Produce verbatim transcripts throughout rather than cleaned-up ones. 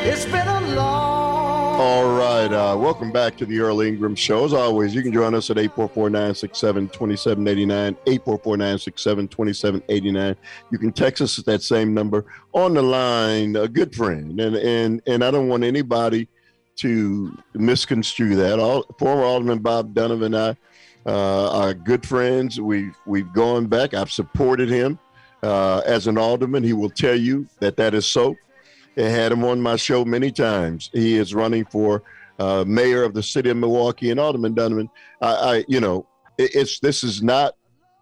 It's been a long... All right. Uh, welcome back to the Earl Ingram Show. As always, you can join us at eight four four, nine six seven, two seven eight nine, eight four four, nine six seven, two seven eight nine. You can text us at that same number. On the line, a good friend, and and and I don't want anybody to misconstrue that. All, former Alderman Bob Donovan and I uh, are good friends. We've, we've gone back. I've supported him uh, as an alderman. He will tell you that that is so. I had him on my show many times. He is running for uh, mayor of the city of Milwaukee, and Alderman Donovan, I, I you know, it, it's this is not,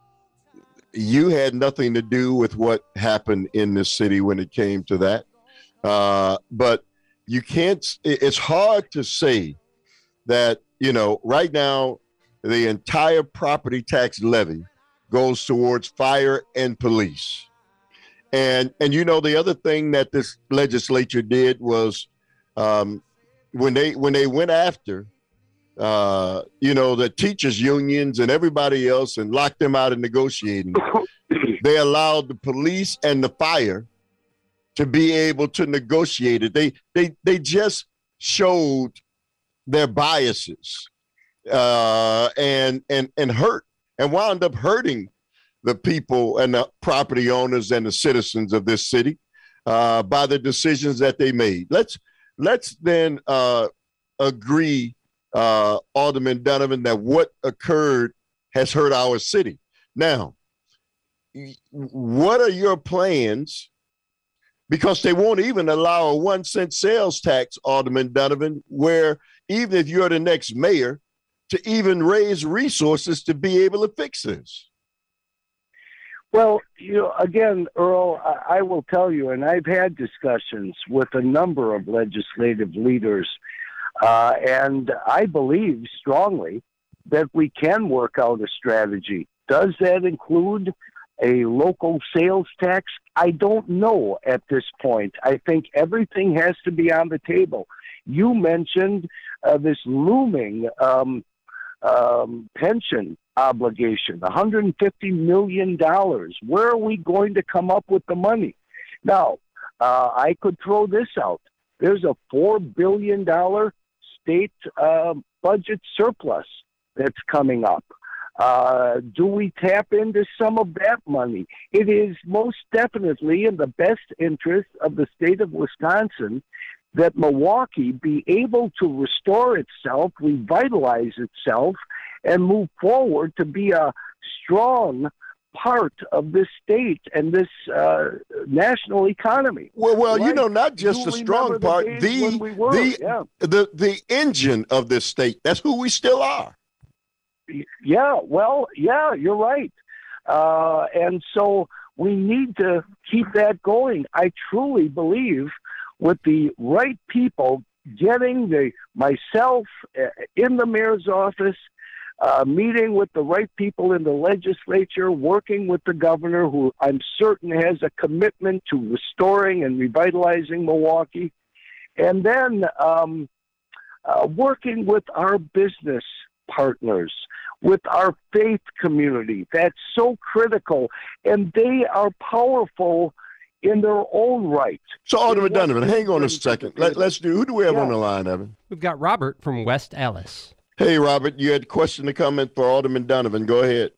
you had nothing to do with what happened in this city when it came to that. Uh, but you can't, it, it's hard to say that, you know, right now, the entire property tax levy goes towards fire and police. And, and you know, the other thing that this legislature did was um, when they when they went after, uh, you know, the teachers unions and everybody else and locked them out of negotiating, they allowed the police and the fire to be able to negotiate it. They they they just showed their biases uh, and and and hurt and wound up hurting the people and the property owners and the citizens of this city uh, by the decisions that they made. Let's let's then uh, agree, uh, Alderman Donovan, that what occurred has hurt our city. Now, what are your plans? Because they won't even allow a one cent sales tax, Alderman Donovan, where even if you're the next mayor, to even raise resources to be able to fix this. Well, you know, again, Earl, I, I will tell you, and I've had discussions with a number of legislative leaders, uh, and I believe strongly that we can work out a strategy. Does that include a local sales tax? I don't know at this point. I think everything has to be on the table. You mentioned uh, this looming um, um, pension obligation, one hundred fifty million dollars. Where are we going to come up with the money? Now, uh, I could throw this out. There's a four billion dollars state uh, budget surplus that's coming up. Uh, do we tap into some of that money? It is most definitely in the best interest of the state of Wisconsin that Milwaukee be able to restore itself, revitalize itself, and move forward to be a strong part of this state and this uh, national economy. Well, well, right? you know, not just you a strong part, the the we were, the, yeah. the the engine of this state. That's who we still are. Yeah, well, yeah, you're right. Uh, and so we need to keep that going. I truly believe with the right people getting the myself uh, in the mayor's office, Uh, meeting with the right people in the legislature, working with the governor, who I'm certain has a commitment to restoring and revitalizing Milwaukee, and then um, uh, working with our business partners, with our faith community. That's so critical, and they are powerful in their own right. So, Alderman Donovan, hang on a second. Let, let's do, who do we have yeah. on the line, Evan? We've got Robert from West Allis. Hey, Robert, you had a question to comment for Alderman Donovan. Go ahead.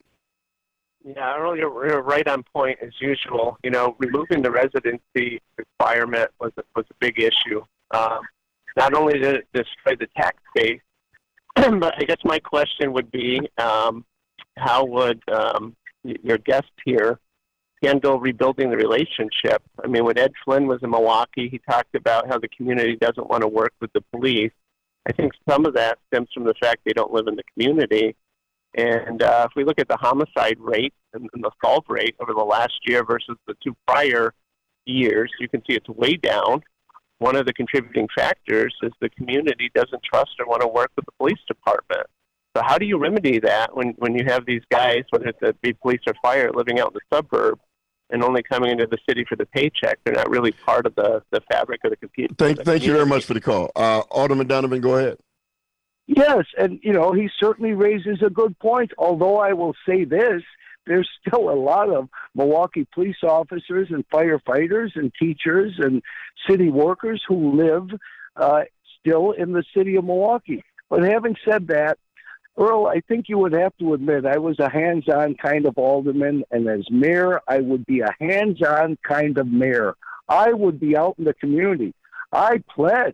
Yeah, Earl, you're, you're right on point as usual. You know, removing the residency requirement was a, was a big issue. Um, not only did it destroy the tax base, but I guess my question would be, um, how would um, your guest here handle rebuilding the relationship? I mean, when Ed Flynn was in Milwaukee, he talked about how the community doesn't want to work with the police. I think some of that stems from the fact they don't live in the community. And uh, if we look at the homicide rate and, and the assault rate over the last year versus the two prior years, you can see it's way down. One of the contributing factors is the community doesn't trust or want to work with the police department. So how do you remedy that when, when you have these guys, whether it's be police or fire, living out in the suburbs and only coming into the city for the paycheck? They're not really part of the, the fabric of the computer. Thank, thank you very much for the call. Uh, Alderman Donovan, go ahead. Yes, and, you know, he certainly raises a good point, although I will say this, there's still a lot of Milwaukee police officers and firefighters and teachers and city workers who live uh, still in the city of Milwaukee. But having said that, Earl, I think you would have to admit I was a hands-on kind of alderman, and as mayor, I would be a hands-on kind of mayor. I would be out in the community. I pledge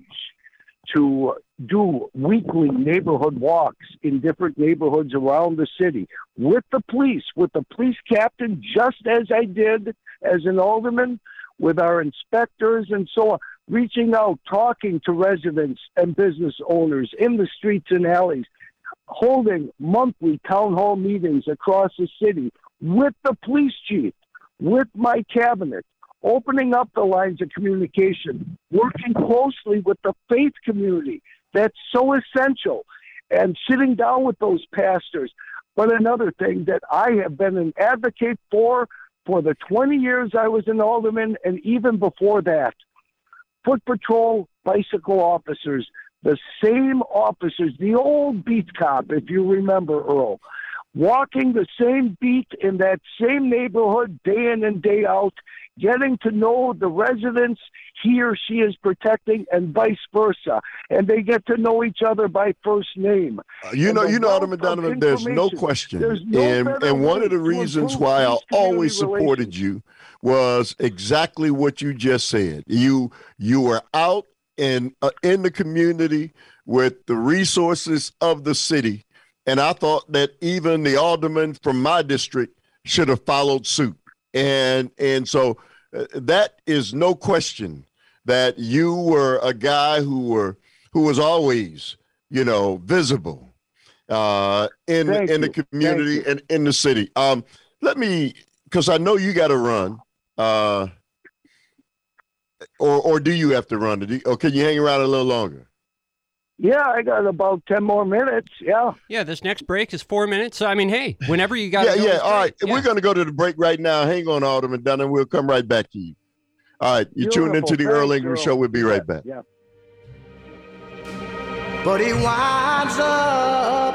to do weekly neighborhood walks in different neighborhoods around the city with the police, with the police captain, just as I did as an alderman, with our inspectors and so on, reaching out, talking to residents and business owners in the streets and alleys, holding monthly town hall meetings across the city with the police chief, with my cabinet, opening up the lines of communication, working closely with the faith community. That's so essential. And sitting down with those pastors. But another thing that I have been an advocate for for the twenty years I was an alderman, and even before that, foot patrol bicycle officers, the same officers, the old beat cop, if you remember, Earl, walking the same beat in that same neighborhood day in and day out, getting to know the residents he or she is protecting, and vice versa. And they get to know each other by first name. Uh, you know, you know, Alderman Donovan, there's no question. There's no and and one of the reasons why I always supported you was exactly what you just said. You you were out in uh, in the community with the resources of the city, and I thought that even the alderman from my district should have followed suit. And and so uh, that is no question that you were a guy who were who was always, you know, visible uh, in Thank in you. the community and in the city. Um, let me, because I know you got to run, uh, or or do you have to run? Do you, or can you hang around a little longer? Yeah, I got about ten more minutes. Yeah. Yeah, this next break is four minutes. So, I mean, hey, whenever you got Yeah, to yeah. All right. Yeah. We're going to go to the break right now. Hang on, Alderman Dunn, and we'll come right back to you. All right. You're tuned into the Beautiful. Earl Thanks, Ingram Earl. Show. We'll be right Yeah, back. Yeah. But he winds up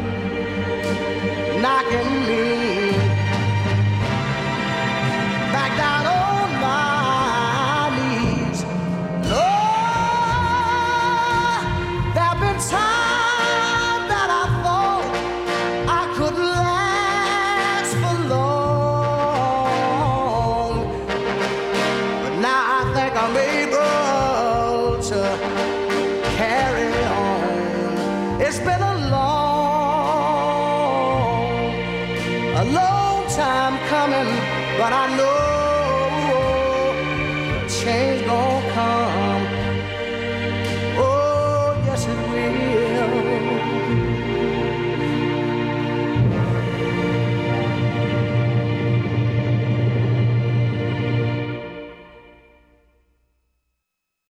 knocking me back down on my knees. Lord, there've been times that I thought I could last for long, but now I think I'm able to carry on. It's been a long, a long time coming, but I know